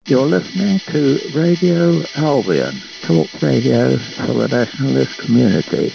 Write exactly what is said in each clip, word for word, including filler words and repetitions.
You're listening to Radio Albion, talk radio for the nationalist community.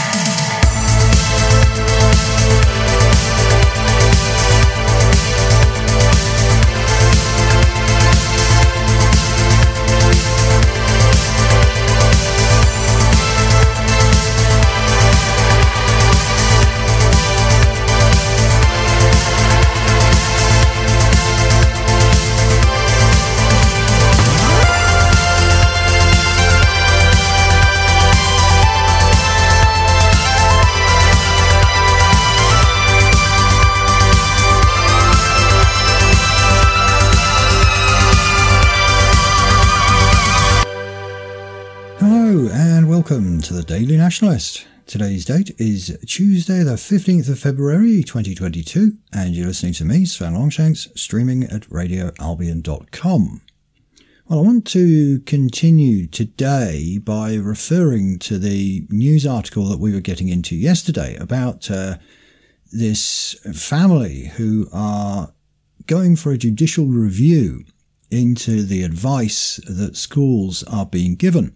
Welcome to the Daily Nationalist. Today's date is Tuesday the fifteenth of February twenty twenty-two, and you're listening to me, Sven Longshanks, streaming at radio albion dot com. Well, I want to continue today by referring to the news article that we were getting into yesterday about uh, this family who are going for a judicial review into the advice that schools are being given.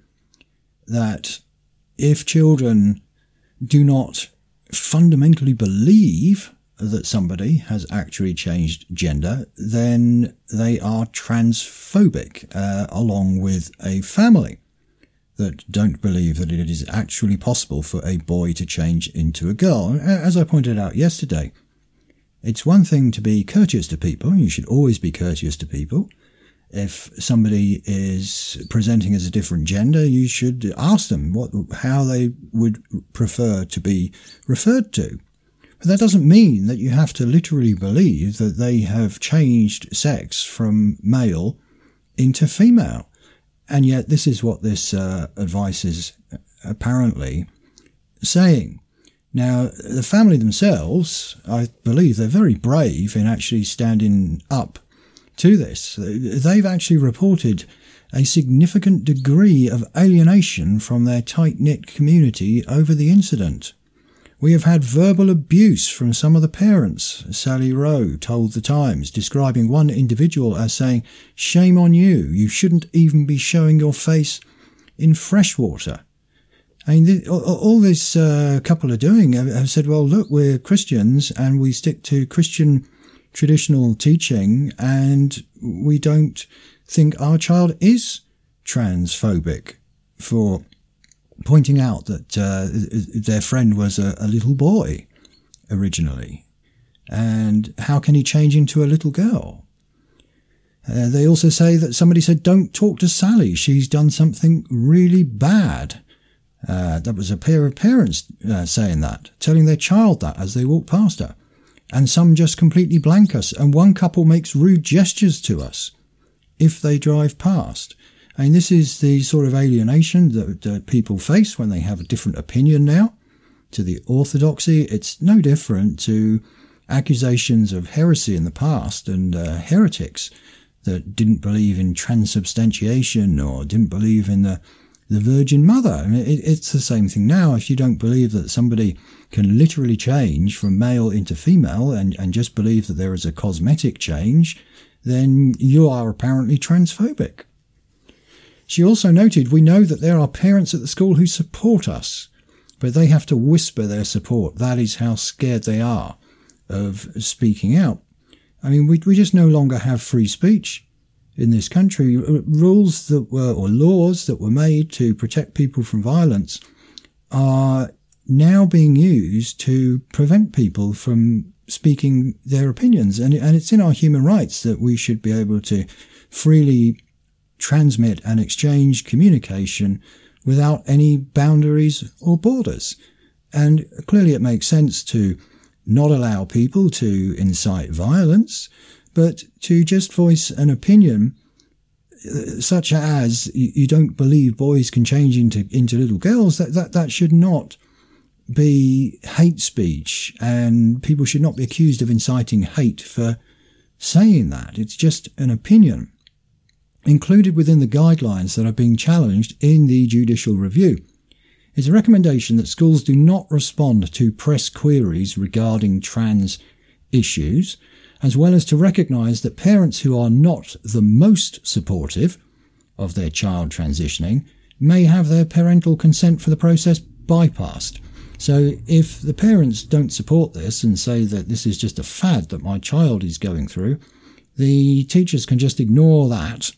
That if children do not fundamentally believe that somebody has actually changed gender, then they are transphobic, uh, along with a family that don't believe that it is actually possible for a boy to change into a girl. As I pointed out yesterday, it's one thing to be courteous to people. You should always be courteous to people. If somebody is presenting as a different gender, you should ask them what, how they would prefer to be referred to. But that doesn't mean that you have to literally believe that they have changed sex from male into female. And yet this is what this uh, advice is apparently saying. Now, the family themselves, I believe they're very brave in actually standing up to this. They've actually reported a significant degree of alienation from their tight-knit community over the incident. We have had verbal abuse from some of the parents, Sally Rowe told The Times, describing one individual as saying, "Shame on you, you shouldn't even be showing your face in fresh water." I mean, all this uh, couple are doing have said, well, look, we're Christians and we stick to Christian traditional teaching, and we don't think our child is transphobic for pointing out that uh, their friend was a, a little boy originally, and how can he change into a little girl? Uh, they also say that somebody said, "Don't talk to Sally, she's done something really bad." Uh, that was a pair of parents uh, saying that, telling their child that as they walked past her. And some just completely blank us, and one couple makes rude gestures to us if they drive past. I mean, this is the sort of alienation that uh, people face when they have a different opinion now to the orthodoxy. It's no different to accusations of heresy in the past and uh, heretics that didn't believe in transubstantiation or didn't believe in the the Virgin Mother. I mean, it, it's the same thing now. If you don't believe that somebody can literally change from male into female and, and just believe that there is a cosmetic change, then you are apparently transphobic. She also noted, "We know that there are parents at the school who support us, but they have to whisper their support. That is how scared they are of speaking out." I mean, we, we just no longer have free speech in this country. Rules that were, or laws that were made to protect people from violence are now being used to prevent people from speaking their opinions. And, and it's in our human rights that we should be able to freely transmit and exchange communication without any boundaries or borders. And clearly it makes sense to not allow people to incite violence, but to just voice an opinion such as you don't believe boys can change into into little girls, that, that, that should not be hate speech, and people should not be accused of inciting hate for saying that. It's just an opinion. Included within the guidelines that are being challenged in the judicial review is a recommendation that schools do not respond to press queries regarding trans issues, as well as to recognise that parents who are not the most supportive of their child transitioning may have their parental consent for the process bypassed. So if the parents don't support this and say that this is just a fad that my child is going through, the teachers can just ignore that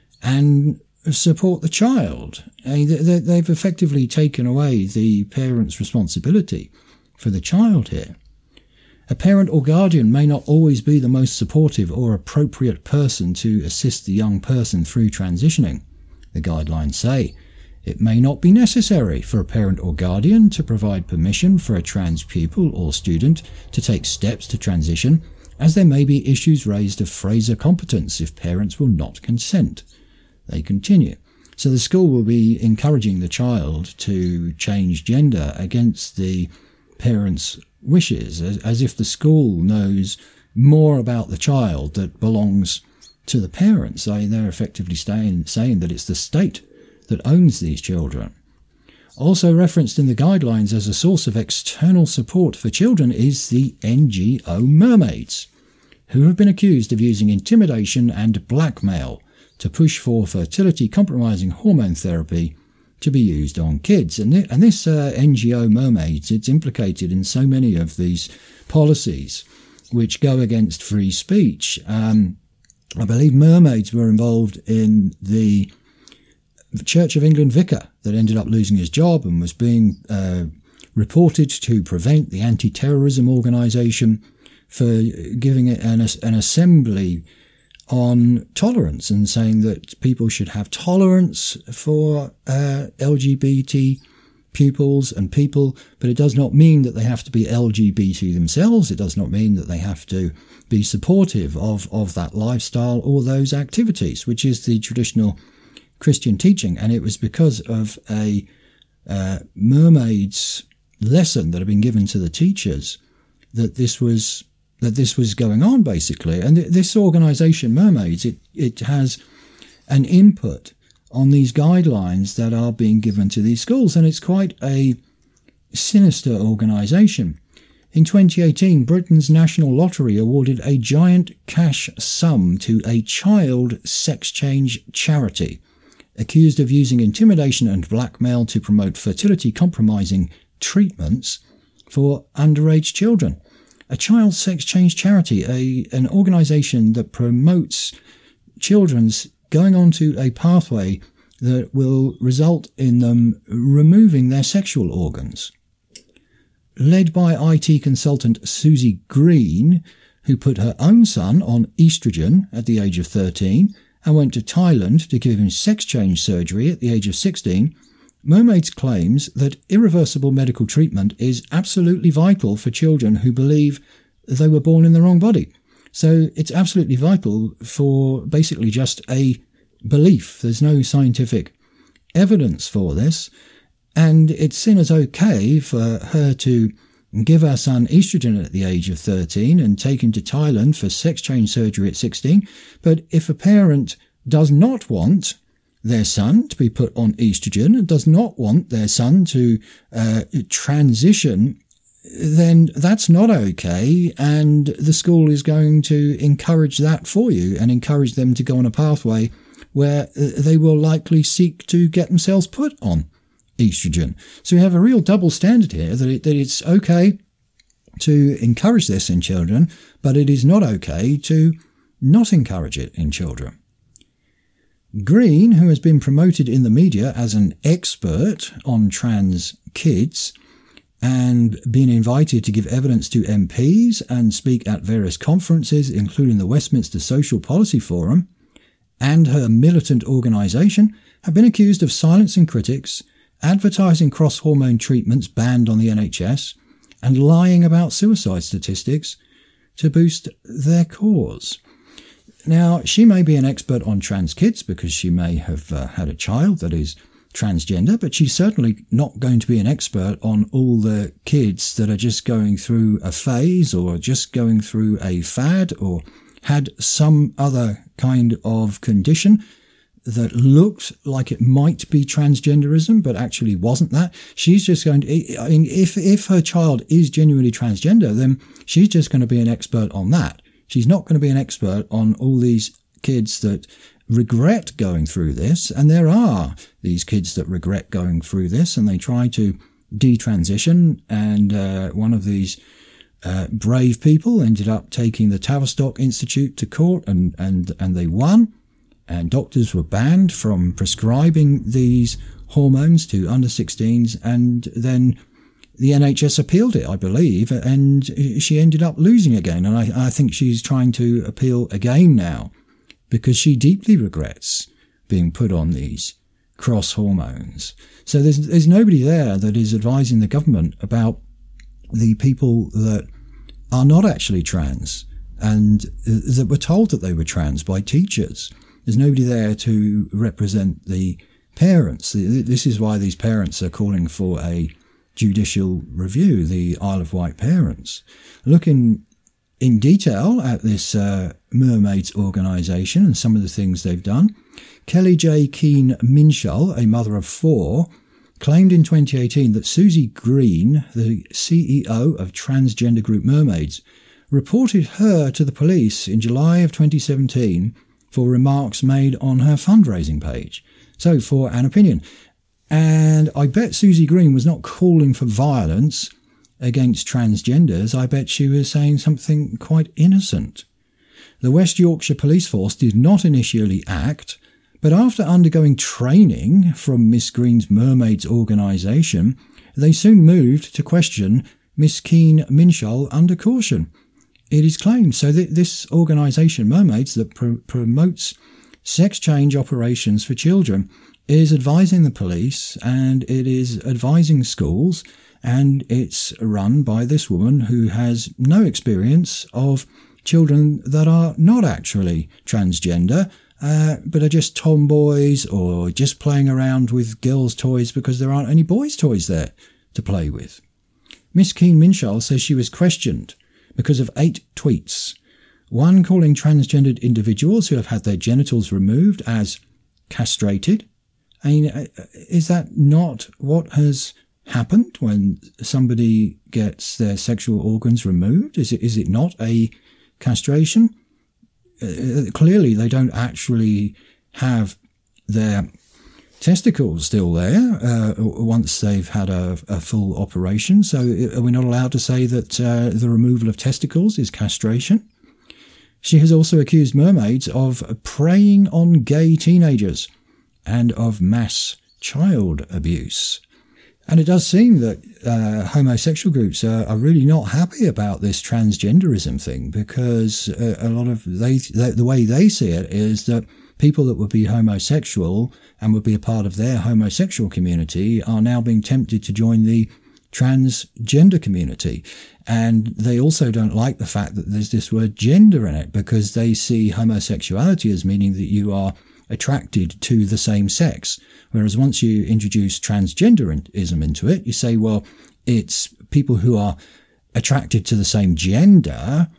and support the child. They've effectively taken away the parent's responsibility for the child here. A parent or guardian may not always be the most supportive or appropriate person to assist the young person through transitioning. The guidelines say it may not be necessary for a parent or guardian to provide permission for a trans pupil or student to take steps to transition, as there may be issues raised of Fraser competence if parents will not consent. They continue. So the school will be encouraging the child to change gender against the parents' wishes, as, as if the school knows more about the child that belongs to the parents. I mean, they're effectively staying, saying that it's the state that owns these children. Also referenced in the guidelines as a source of external support for children is the N G O Mermaids, who have been accused of using intimidation and blackmail to push for fertility-compromising hormone therapy to be used on kids. And, th- and this uh, N G O Mermaids, it's implicated in so many of these policies which go against free speech. Um, I believe Mermaids were involved in the Church of England vicar that ended up losing his job and was being uh, reported to prevent the anti-terrorism organisation for giving it an, an assembly on tolerance and saying that people should have tolerance for uh, L G B T pupils and people, but it does not mean that they have to be L G B T themselves. It does not mean that they have to be supportive of, of that lifestyle or those activities, which is the traditional Christian teaching. And it was because of a uh, mermaid's lesson that had been given to the teachers that this was that this was going on, basically. And th- this organisation, Mermaids, it, it has an input on these guidelines that are being given to these schools, and it's quite a sinister organisation. In twenty eighteen, Britain's National Lottery awarded a giant cash sum to a child sex change charity accused of using intimidation and blackmail to promote fertility-compromising treatments for underage children. A child sex change charity, a an organisation that promotes children's going onto a pathway that will result in them removing their sexual organs. Led by I T consultant Susie Green, who put her own son on estrogen at the age of thirteen and went to Thailand to give him sex change surgery at the age of sixteen, Mermaids claims that irreversible medical treatment is absolutely vital for children who believe they were born in the wrong body. So it's absolutely vital for basically just a belief. There's no scientific evidence for this. And it's seen as okay for her to give her son estrogen at the age of thirteen and take him to Thailand for sex change surgery at sixteen. But if a parent does not want their son to be put on estrogen and does not want their son to uh, transition, then that's not okay, and the school is going to encourage that for you and encourage them to go on a pathway where they will likely seek to get themselves put on estrogen. So we have a real double standard here, that, it, that it's okay to encourage this in children, but it is not okay to not encourage it in children. Green, who has been promoted in the media as an expert on trans kids and been invited to give evidence to M Ps and speak at various conferences, including the Westminster Social Policy Forum, and her militant organisation, have been accused of silencing critics, advertising cross-hormone treatments banned on the N H S, and lying about suicide statistics to boost their cause. Now, she may be an expert on trans kids because she may have uh, had a child that is transgender, but she's certainly not going to be an expert on all the kids that are just going through a phase or just going through a fad or had some other kind of condition that looked like it might be transgenderism, but actually wasn't that. She's just going to, I mean, if, if her child is genuinely transgender, then she's just going to be an expert on that. she's not going to be an expert on all these kids that regret going through this. And there are these kids that regret going through this, and they try to detransition. And uh, one of these uh, brave people ended up taking the Tavistock Institute to court, and, and, and they won. And doctors were banned from prescribing these hormones to under sixteens, and then the N H S appealed it, I believe, and she ended up losing again. And I, I think she's trying to appeal again now because she deeply regrets being put on these cross hormones. So there's there's nobody there that is advising the government about the people that are not actually trans and that were told that they were trans by teachers. There's nobody there to represent the parents. This is why these parents are calling for a judicial review, the Isle of Wight parents. Looking in detail at this uh, Mermaids organisation and some of the things they've done, Kelly J. Keane Minshall, a mother of four, claimed in twenty eighteen that Susie Green, the C E O of transgender group Mermaids, reported her to the police in July of twenty seventeen for remarks made on her fundraising page. So, for an opinion. And I bet Susie Green was not calling for violence against transgenders. I bet she was saying something quite innocent. The West Yorkshire Police Force did not initially act, but after undergoing training from Miss Green's Mermaids organisation, they soon moved to question Miss Keane Minshall under caution. It is claimed so that this organisation, Mermaids, that pr- promotes sex change operations for children, is advising the police and it is advising schools, and it's run by this woman who has no experience of children that are not actually transgender, uh, but are just tomboys or just playing around with girls' toys because there aren't any boys' toys there to play with. Miss Keane Minshall says she was questioned because of eight tweets. One calling transgendered individuals who have had their genitals removed as castrated. I mean, is that not what has happened when somebody gets their sexual organs removed? Is it is it not a castration? Uh, clearly, they don't actually have their testicles still there uh, once they've had a, a full operation. So are we not allowed to say that uh, the removal of testicles is castration? She has also accused Mermaids of preying on gay teenagers and of mass child abuse. And it does seem that uh, homosexual groups are, are really not happy about this transgenderism thing, because uh, a lot of they, they the way they see it is that people that would be homosexual and would be a part of their homosexual community are now being tempted to join the transgender community. And they also don't like the fact that there's this word gender in it, because they see homosexuality as meaning that you are attracted to the same sex. Whereas once you introduce transgenderism into it, you say, well, it's people who are attracted to the same gender.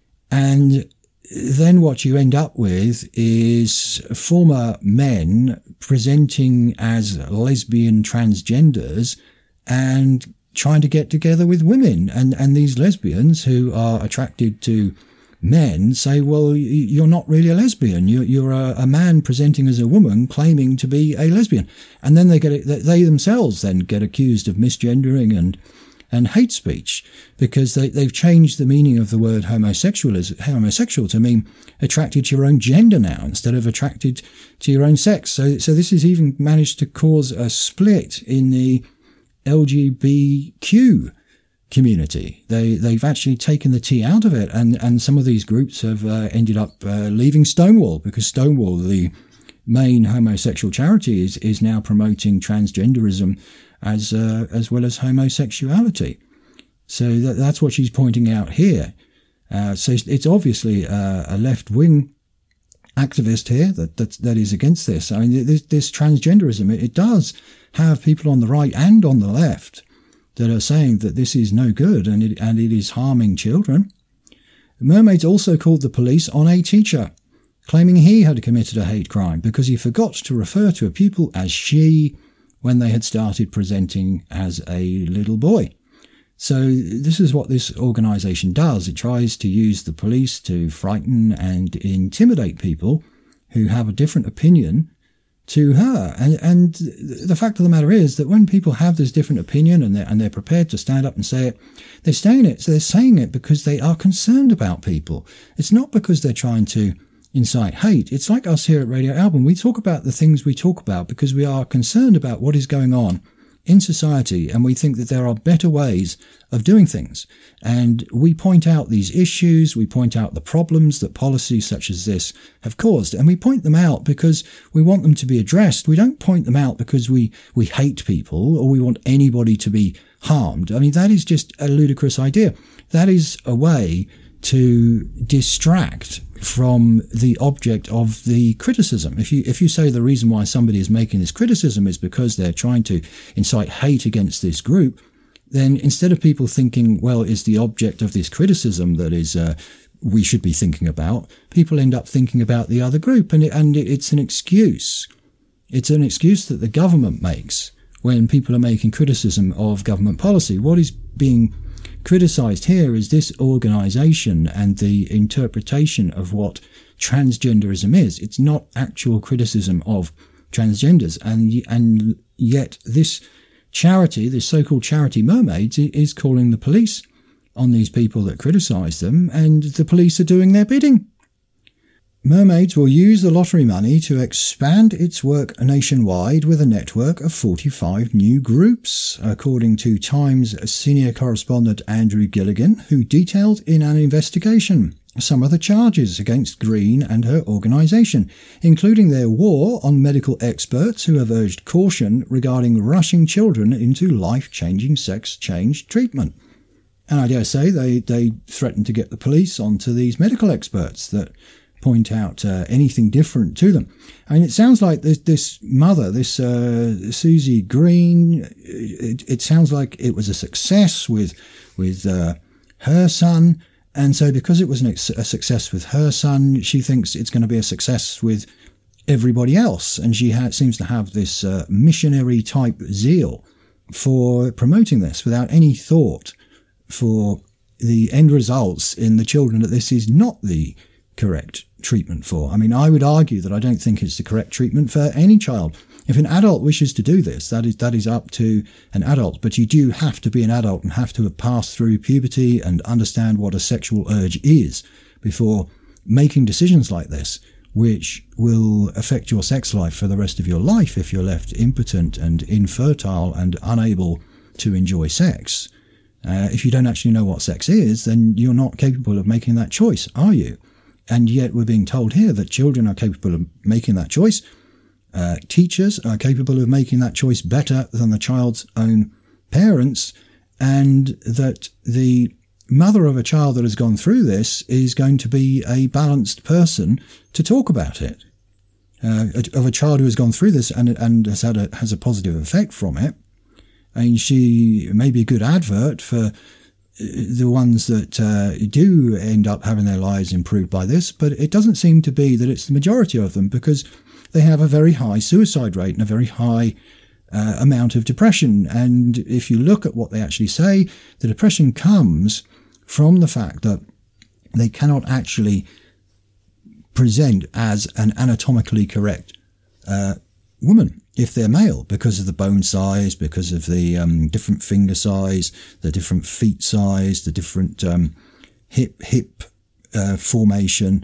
And then what you end up with is former men presenting as lesbian transgenders and trying to get together with women. And, and these lesbians who are attracted to men say, well, you're not really a lesbian. You're, you're a, a man presenting as a woman claiming to be a lesbian. And then they get they themselves then get accused of misgendering and and hate speech, because they, they've changed the meaning of the word homosexual as homosexual to mean attracted to your own gender now instead of attracted to your own sex. So, so this has even managed to cause a split in the L G B T Q community. They, they've actually taken the T out of it, and, and some of these groups have uh, ended up uh, leaving Stonewall, because Stonewall, the main homosexual charity, is, is now promoting transgenderism as uh, as well as homosexuality. So that, that's what she's pointing out here. Uh, so it's obviously a, a left-wing activist here that, that that is against this. I mean, this, this transgenderism, it, it does have people on the right and on the left that are saying that this is no good and it, and it is harming children. Mermaids also called the police on a teacher, claiming he had committed a hate crime because he forgot to refer to a pupil as she when they had started presenting as a little boy. So this is what this organisation does. It tries to use the police to frighten and intimidate people who have a different opinion to her. And, and the fact of the matter is that when people have this different opinion and they're, and they're prepared to stand up and say it, they're saying it. So they're saying it because they are concerned about people. It's not because they're trying to incite hate. It's like us here at Radio Albion. We talk about the things we talk about because we are concerned about what is going on in society, and we think that there are better ways of doing things. And we point out these issues, we point out the problems that policies such as this have caused, and we point them out because we want them to be addressed. We don't point them out because we, we hate people or we want anybody to be harmed. I mean, that is just a ludicrous idea. That is a way to distract from the object of the criticism. If you if you say the reason why somebody is making this criticism is because they're trying to incite hate against this group, then instead of people thinking, well, is the object of this criticism that is uh, we should be thinking about, people end up thinking about the other group, and it, and it's an excuse. It's an excuse that the government makes when people are making criticism of government policy. What is being criticised here is this organisation and the interpretation of what transgenderism is. It's not actual criticism of transgenders, and and yet this charity, this so-called charity Mermaids, is calling the police on these people that criticise them, and the police are doing their bidding. Mermaids will use the lottery money to expand its work nationwide with a network of forty-five new groups, according to Times senior correspondent Andrew Gilligan, who detailed in an investigation some of the charges against Green and her organisation, including their war on medical experts who have urged caution regarding rushing children into life-changing sex change treatment. And I dare say they, they threaten to get the police onto these medical experts that point out uh, anything different to them. I mean, it sounds like this, this mother, this uh, Susie Green, it, it sounds like it was a success with with uh, her son. And so because it was an ex- a success with her son, she thinks it's going to be a success with everybody else. And she ha- seems to have this uh, missionary type zeal for promoting this without any thought for the end results in the children that this is not the correct treatment for. I mean, I would argue that I don't think it's the correct treatment for any child. If an adult wishes to do this, that is that is up to an adult, but you do have to be an adult and have to have passed through puberty and understand what a sexual urge is before making decisions like this, which will affect your sex life for the rest of your life if you're left impotent and infertile and unable to enjoy sex. Uh, if you don't actually know what sex is, then you're not capable of making that choice, are you? And yet we're being told here that children are capable of making that choice. Uh, teachers are capable of making that choice better than the child's own parents, and that the mother of a child that has gone through this is going to be a balanced person to talk about it. Uh, of a child who has gone through this and, and has had a, has a positive effect from it. I mean, she may be a good advert for the ones that uh, do end up having their lives improved by this, but it doesn't seem to be that it's the majority of them, because they have a very high suicide rate and a very high uh, amount of depression. And if you look at what they actually say, the depression comes from the fact that they cannot actually present as an anatomically correct uh, woman if they're male, because of the bone size, because of the um, different finger size, the different feet size, the different um, hip hip uh, formation.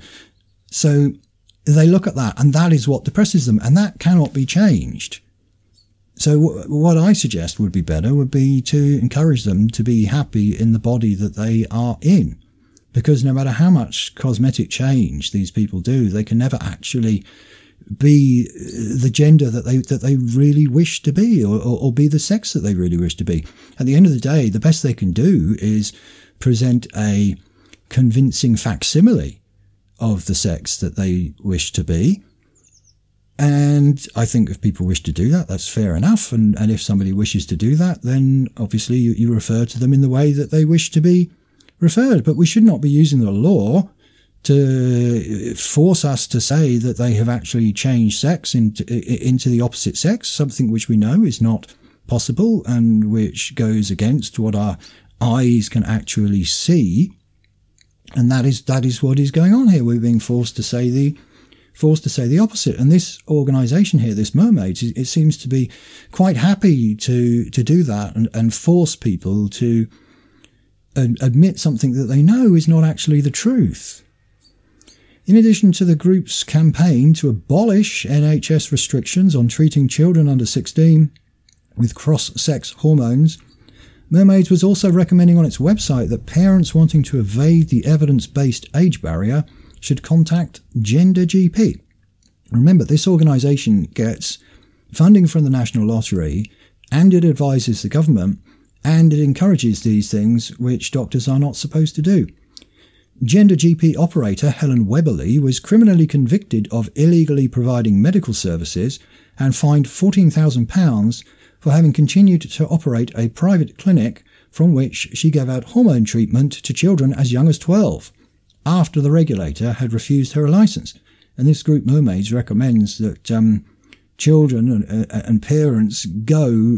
So they look at that, and that is what depresses them, and that cannot be changed. So w- what I suggest would be better would be to encourage them to be happy in the body that they are in, because no matter how much cosmetic change these people do, they can never actually be the gender that they that they really wish to be, or, or, or be the sex that they really wish to be. At the end of the day, the best they can do is present a convincing facsimile of the sex that they wish to be. And I think if people wish to do that, that's fair enough. And, and if somebody wishes to do that, then obviously you, you refer to them in the way that they wish to be referred. But we should not be using the law to force us to say that they have actually changed sex into, into the opposite sex, something which we know is not possible and which goes against what our eyes can actually see. And that is that is what is going on here. We're being forced to say the forced to say the opposite. And this organisation here, this Mermaids, it seems to be quite happy to to do that and, and force people to admit something that they know is not actually the truth. In addition to the group's campaign to abolish N H S restrictions on treating children under sixteen with cross-sex hormones, Mermaids was also recommending on its website that parents wanting to evade the evidence-based age barrier should contact Gender G P. Remember, this organisation gets funding from the National Lottery, and it advises the government, and it encourages these things which doctors are not supposed to do. Gender G P operator Helen Webberley was criminally convicted of illegally providing medical services and fined fourteen thousand pounds for having continued to operate a private clinic from which she gave out hormone treatment to children as young as twelve, after the regulator had refused her a licence. And this group, Mermaids, recommends that um, children and, uh, and parents go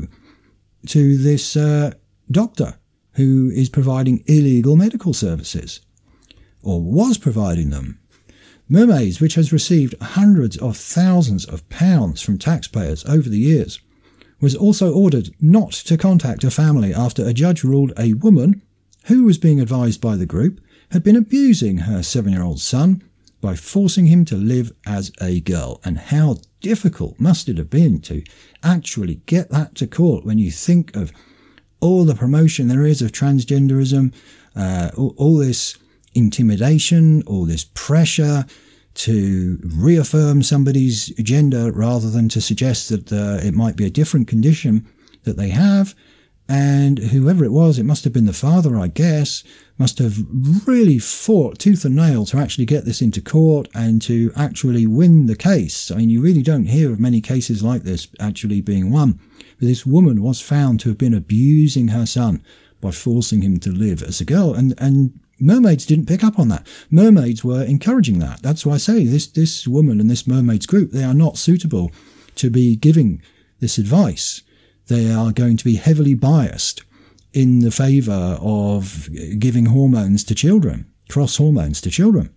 to this uh, doctor who is providing illegal medical services, or was providing them. Mermaids, which has received hundreds of thousands of pounds from taxpayers over the years, was also ordered not to contact her family after a judge ruled a woman, who was being advised by the group, had been abusing her seven-year-old son by forcing him to live as a girl. And how difficult must it have been to actually get that to court when you think of all the promotion there is of transgenderism, uh, all, all this intimidation, all this pressure to reaffirm somebody's gender rather than to suggest that uh, it might be a different condition that they have. And whoever it was, it must have been the father, I guess, must have really fought tooth and nail to actually get this into court and to actually win the case. I mean, you really don't hear of many cases like this actually being won. But this woman was found to have been abusing her son by forcing him to live as a girl. And, and Mermaids didn't pick up on that. Mermaids were encouraging that. That's why I say this, this woman and this Mermaids group, they are not suitable to be giving this advice. They are going to be heavily biased in the favour of giving hormones to children, cross hormones to children.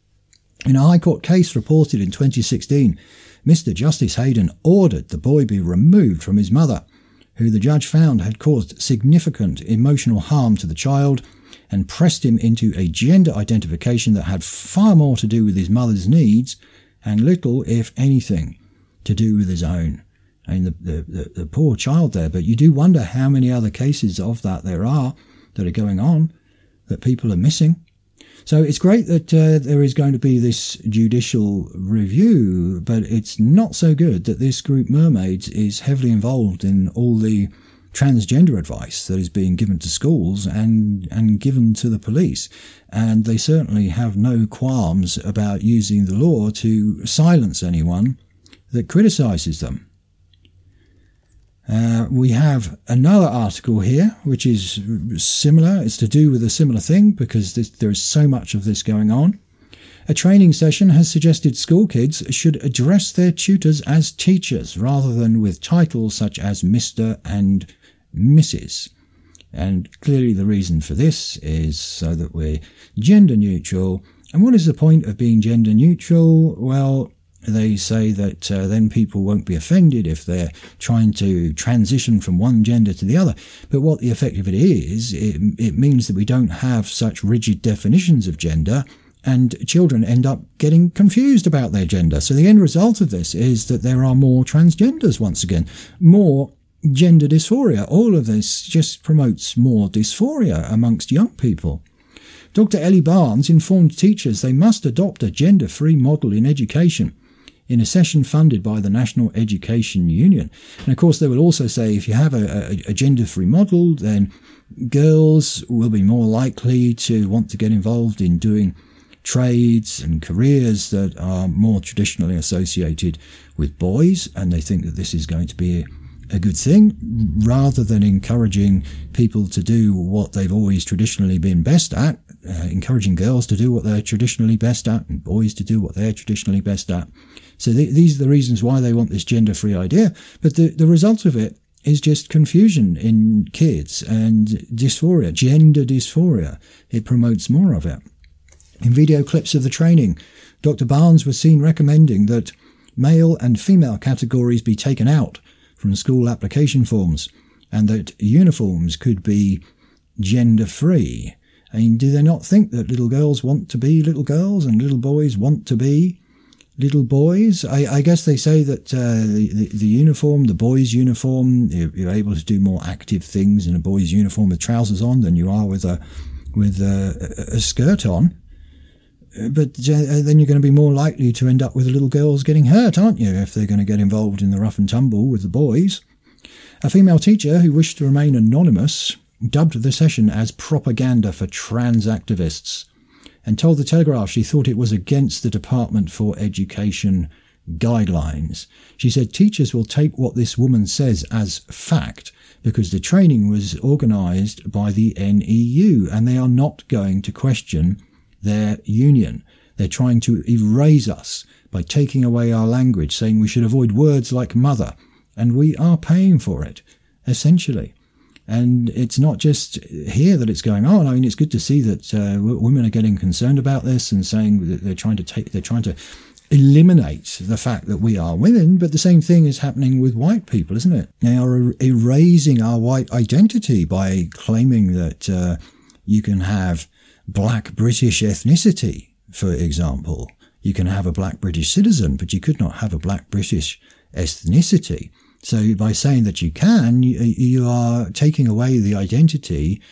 In a High Court case reported in twenty sixteen, Mister Justice Hayden ordered the boy be removed from his mother, who the judge found had caused significant emotional harm to the child, and pressed him into a gender identification that had far more to do with his mother's needs and little, if anything, to do with his own. I mean, the, the, the poor child there, but you do wonder how many other cases of that there are that are going on that people are missing. So it's great that uh, there is going to be this judicial review, but it's not so good that this group Mermaids is heavily involved in all the transgender advice that is being given to schools and, and given to the police. And they certainly have no qualms about using the law to silence anyone that criticises them. Uh, we have another article here which is similar. It's to do with a similar thing because this, there is so much of this going on. A training session has suggested school kids should address their tutors as teachers rather than with titles such as Mister and Missus And clearly the reason for this is so that we're gender neutral. And what is the point of being gender neutral? Well, they say that uh, then people won't be offended if they're trying to transition from one gender to the other. But what the effect of it is, it, it means that we don't have such rigid definitions of gender, and children end up getting confused about their gender. So the end result of this is that there are more transgenders once again, more gender dysphoria. All of this just promotes more dysphoria amongst young people. Doctor Ellie Barnes informed teachers they must adopt a gender-free model in education in a session funded by the National Education Union. And of course they will also say if you have a, a, a gender-free model, then girls will be more likely to want to get involved in doing trades and careers that are more traditionally associated with boys, and they think that this is going to be a good thing, rather than encouraging people to do what they've always traditionally been best at, uh, encouraging girls to do what they're traditionally best at and boys to do what they're traditionally best at. So th- these are the reasons why they want this gender-free idea. But the, the result of it is just confusion in kids and dysphoria, gender dysphoria. It promotes more of it. In video clips of the training, Doctor Barnes was seen recommending that male and female categories be taken out from school application forms and that uniforms could be gender-free. I mean, do they not think that little girls want to be little girls and little boys want to be little boys? I, I guess they say that uh, the, the uniform, the boys' uniform, you're, you're able to do more active things in a boys' uniform with trousers on than you are with a with a, a skirt on. But uh, then you're going to be more likely to end up with little girls getting hurt, aren't you, if they're going to get involved in the rough and tumble with the boys? A female teacher who wished to remain anonymous dubbed the session as propaganda for trans activists and told the Telegraph she thought it was against the Department for Education guidelines. She said teachers will take what this woman says as fact because the training was organised by the N E U and they are not going to question their union. They're trying to erase us by taking away our language, saying we should avoid words like mother, and we are paying for it, essentially. And it's not just here that it's going on. I mean, it's good to see that uh, women are getting concerned about this and saying that they're trying to take, they're trying to eliminate the fact that we are women. But the same thing is happening with white people, isn't it? They are er- erasing our white identity by claiming that uh, you can have black British ethnicity, for example. You can have a black British citizen, but you could not have a black British ethnicity. So by saying that you can, you, you are taking away the identity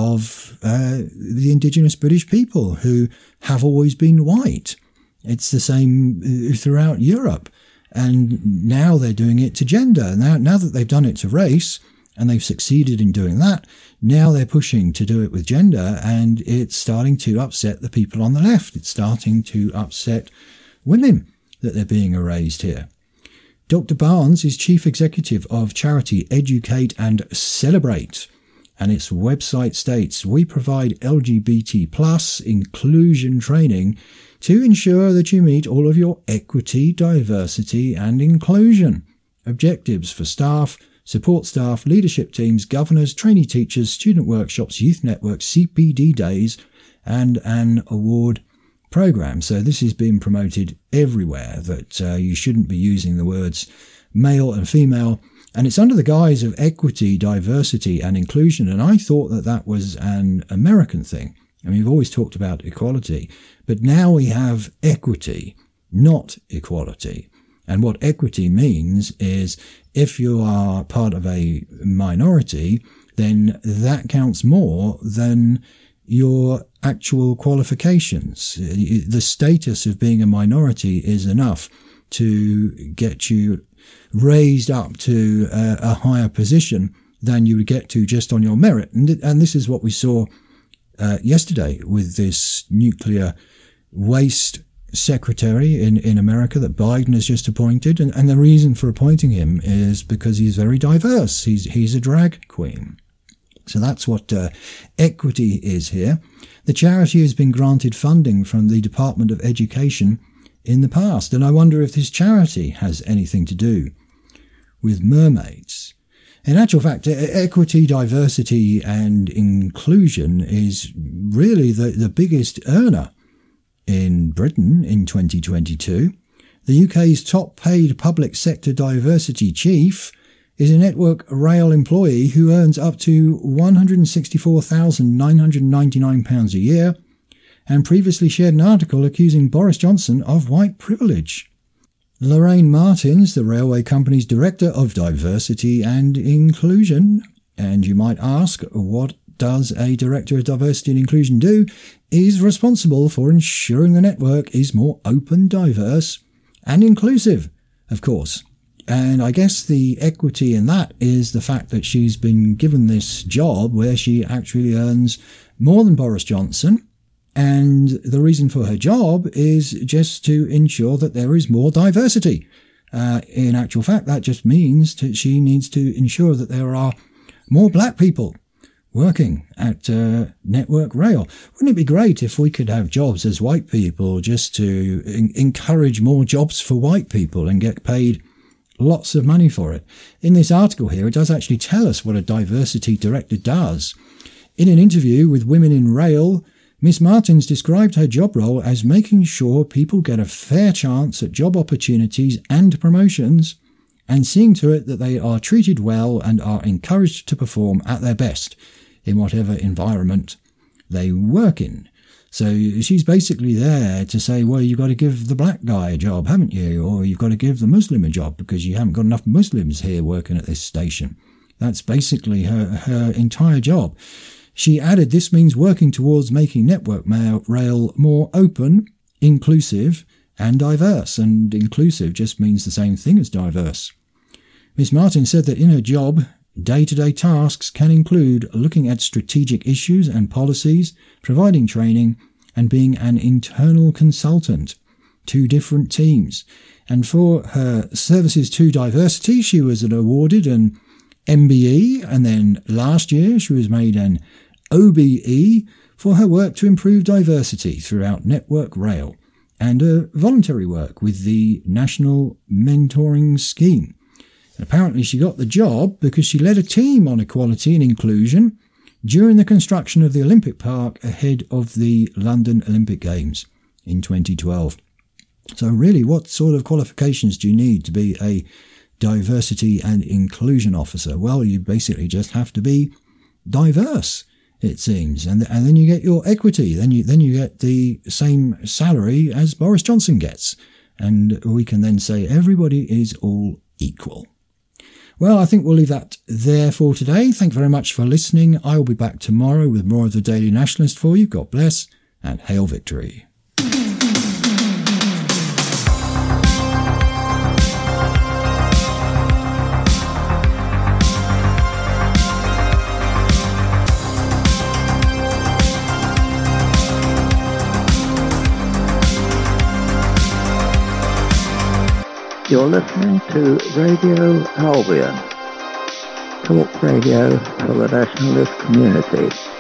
of uh, the indigenous British people who have always been white. It's the same throughout Europe. And now they're doing it to gender. Now, now that they've done it to race, and they've succeeded in doing that, now they're pushing to do it with gender, and it's starting to upset the people on the left. It's starting to upset women that they're being erased here. Doctor Barnes is chief executive of charity Educate and Celebrate, and its website states, we provide L G B T plus inclusion training to ensure that you meet all of your equity, diversity and inclusion objectives for staff, support staff, leadership teams, governors, trainee teachers, student workshops, youth networks, C P D days, and an award program. So this is being promoted everywhere, that uh, you shouldn't be using the words male and female. And it's under the guise of equity, diversity, and inclusion. And I thought that that was an American thing. I mean, we've always talked about equality, but now we have equity, not equality. And what equity means is if you are part of a minority, then that counts more than your actual qualifications. The status of being a minority is enough to get you raised up to a, a higher position than you would get to just on your merit. And, and this is what we saw uh, yesterday with this nuclear waste secretary in, in America that Biden has just appointed. And, and the reason for appointing him is because he's very diverse. He's, he's a drag queen. So that's what uh, equity is here. The charity has been granted funding from the Department of Education in the past, and I wonder if this charity has anything to do with mermaids. In actual fact, equity, diversity and inclusion is really the, the biggest earner in Britain in twenty twenty-two. The U K's top paid public sector diversity chief is a Network Rail employee who earns up to one hundred sixty-four thousand nine hundred ninety-nine pounds a year and previously shared an article accusing Boris Johnson of white privilege. Lorraine Martins, the railway company's Director of Diversity and Inclusion, and you might ask, what does a Director of Diversity and Inclusion do, is responsible for ensuring the network is more open, diverse and inclusive, of course. And I guess the equity in that is the fact that she's been given this job where she actually earns more than Boris Johnson. And the reason for her job is just to ensure that there is more diversity. Uh, in actual fact, that just means that she needs to ensure that there are more black people working at uh, Network Rail. Wouldn't it be great if we could have jobs as white people just to in- encourage more jobs for white people and get paid lots of money for it. In this article here, it does actually tell us what a diversity director does. In an interview with Women in Rail, Miss Martins described her job role as making sure people get a fair chance at job opportunities and promotions, and seeing to it that they are treated well and are encouraged to perform at their best in whatever environment they work in. So she's basically there to say, well, you've got to give the black guy a job, haven't you? Or you've got to give the Muslim a job because you haven't got enough Muslims here working at this station. That's basically her, her entire job. She added this means working towards making Network Rail more open, inclusive and diverse. And inclusive just means the same thing as diverse. Miss Martin said that in her job, day-to-day tasks can include looking at strategic issues and policies, providing training, and being an internal consultant to different teams. And for her services to diversity, she was awarded an M B E, and then last year she was made an O B E for her work to improve diversity throughout Network Rail, and her voluntary work with the National Mentoring Scheme. And apparently she got the job because she led a team on equality and inclusion during the construction of the Olympic Park ahead of the London Olympic Games in twenty twelve. So really, what sort of qualifications do you need to be a diversity and inclusion officer? Well, you basically just have to be diverse, it seems, and and then you get your equity. Then you then you get the same salary as Boris Johnson gets, and we can then say everybody is all equal. Well, I think we'll leave that there for today. Thank you very much for listening. I will be back tomorrow with more of the Daily Nationalist for you. God bless and hail victory. You're listening to Radio Albion, talk radio for the nationalist community.